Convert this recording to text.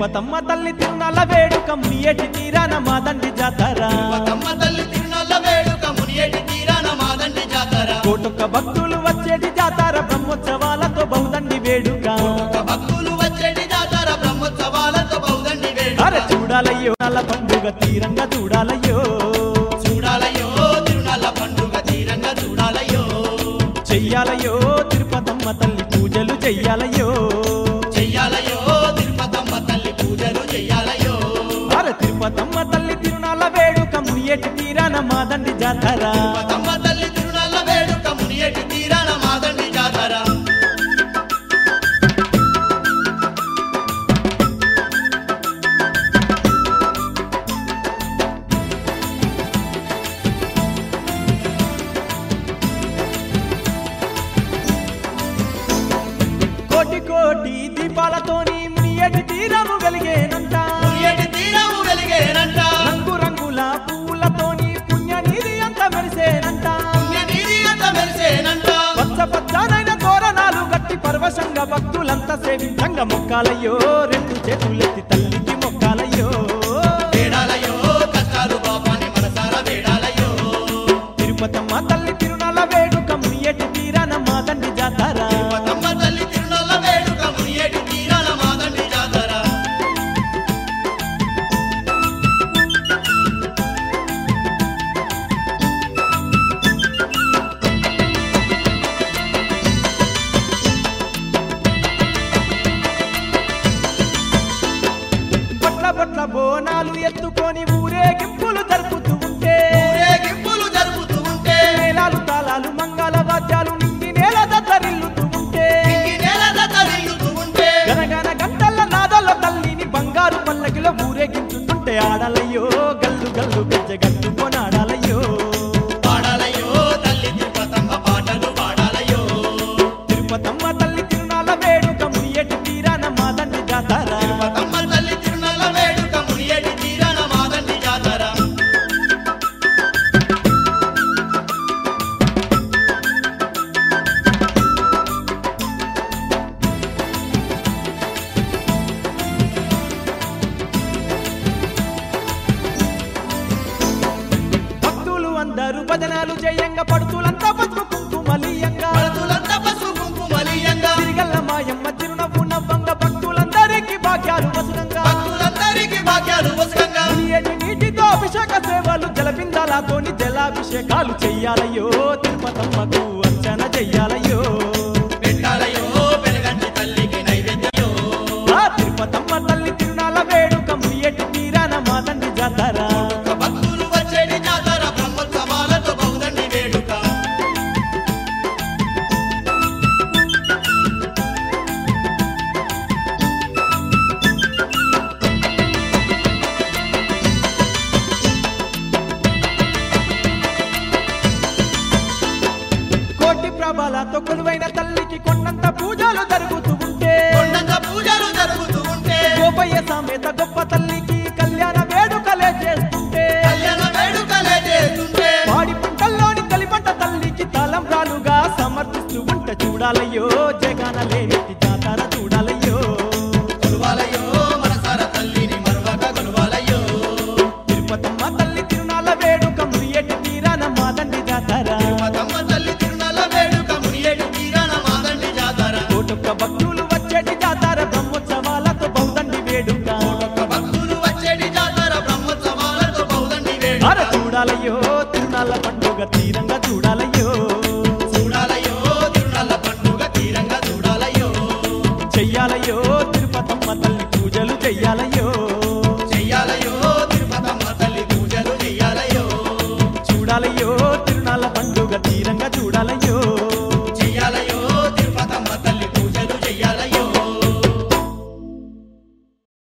తిరుపతమ్మ తల్లి తిరునాళ్ళ వేడుక మునియేటి తీరాన మాదండి జాతర తిరుపతమ్మ తల్లి తిరునాళ్ళ వేడుక మునియేటి తీరాన మాదండి జాతర కోటొక్క భక్తులు వచ్చేటి జాతర బ్రహ్మోత్సవాలతో బహుదండి వేడుక భక్తులు వచ్చేటి జాతర బ్రహ్మోత్సవాలతో బహుదండి వేడుక అరే చూడాలయ్యో నల్ల పండుగ తీరంగా చూడాలయ్యో చూడాలయ్యో తిరునాళ్ళ పండుగ తీరంగా చూడాలయ్యో చెయ్యాలయ్యో తిరుపతమ్మ తల్లి పూజలు చెయ్యాలయ్యో చెయ్యాలయ్యో తిరుపతమ్మ తల్లి పూజలు చెయ్యాలయ్యో అరే తిరుపతమ్మ తల్లి తిరునాళ్ళ వేడుక మునియేటి తీరాన మాదండి జాతర తిరుపతమ్మ తల్లి తిరునాళ్ళ వేడుక మునియేటి తీరాన మాదండి జాతర కోటి కోటి దీపాలతోని మునియేటి తీరము వెలిగేనంట మునియేటి తీరము వెలిగేనంట రంగు రంగుల పూలతోని పుణ్యనిధి అంత మెరిసేనంట పుణ్యనిధి అంత మెరిసేనంట పచ్చ పచ్చనైన తోరణాలు గట్టి పరవశంగా భక్తులంతా సేవించంగా మొక్కాలయ్యో రెండు చేతులెత్తి తల్లికి మొక్కాలయ్యో వేడాలయ్యో కష్టాలు పాపాన్ని మనసారా వేడాలయ్యో తిరుపతమ్మ తల్లి తిరునాళ్ళ వేడుక మునియేటి తీరాన మాదండి జాతర తిరుపతమ్మ తల్లి తిరునాళ్ళ వేడుక మునియేటి తీరాన మాదండి జాతర బట్ల బట్ల బోనాలు ఎత్తుకొని ఊరేగింపులు జరుపుతూ ఉంటే ఊరేగింపులు జరుపుతూ ఉంటే మేళాలు తాళాలు మంగళ వాద్యాలు నింగి నేల దద్దరిల్లుతూ ఉంటే ఇంగి నేల దద్దరిల్లుతూ ఉంటే గనగన గంటల నాదల తల్లిని బంగారు పల్లకిలో ఊరేగించుతుంటే ఆడాలయ్యో గల్లు గల్లు గజ్జగట్టు కొనాడాలయ్యో పాడాలయ్యో తల్లి తిరుపతమ్మ పాటలు పాడాలయ్యో తిరుపతమ్మ తల్లి తిరునాళ్ళ వేడుక మునియేటి తీరాన మాదండి జాతర తిరుపతమ్మ తల్లి తిరునాళ్ళ వేడుక మునియేటి తీరాన మాదండి జాతర భక్తులు అందరూ భజనాలు చేయంగా పడుతులంతా పసుపు కుంకుమలీయంగా పడుతులంతా పసుపు కుంకుమలీయంగా తిరిగల్ల మాయమ్మ చిరునవ్వు నవ్వంగా భక్తులందరికీ భాగ్యాలు వసనంగా భక్తులందరికీ భాగ్యాలు వసకంగా మునియేటి నీటితో అభిషేక సేవలు జలబిందాలతోని జలాభిషేకాలు చెయ్యాలయ్యో తిరుపతమ్మకు అర్చన చెయ్యాలయ్యో పెట్టాలయ్యో వెలగంటి తల్లికి నైవేద్యమో ఆ తిరుపతమ్మ తల్లి తిరునాళ్ళ వేడుక మునియేటి తీరాన మాదండి జాతర భక్తులు వచ్చేటి జాతర బ్రహ్మోత్సవాలతో బహుదండి వేడుక కోటి ప్రభాలతో కొలువైన తల్లికి కొండంత పూజలు జరుగుతూ ఉంటే కొండంత పూజలు జరుగుతూ ఉంటే గోపయ్య సమేత గొప్ప తల్లికి కళ్యాణ వేడుకలే చేస్తుంటే కళ్యాణ వేడుకలే చేస్తుంటే పాడి పంటల్లోని కలిపంట తల్లికి తలంబ్రాలుగా సమర్పిస్తూ ఉంటే చూడాలయ్యో జగన లేనిటి జాతర చూడాలయ్యో కొలువాలయ్యో మనసార తల్లిని మరువక కొలువాలయ్యో తిరుపతమ్మ తల్లి తిరునాళ్ళ వేడుక మునియేటి తీరాన మాదండి జాతర తిరుపతమ్మ తల్లి తిరునాళ్ళ వేడుక మునియేటి తీరాన మాదండి జాతర కోటొక్క భక్తులు వచ్చేటి జాతర బ్రహ్మోత్సవాలతో బహుదండి వేడుక భక్తులు వచ్చేటి జాతర బ్రహ్మోత్సవాలతో బహుదండి వేడుక అర చూడాలయ్యో తిరునాళ్ళ పండుగ తీరంగా చూడాలయ్యో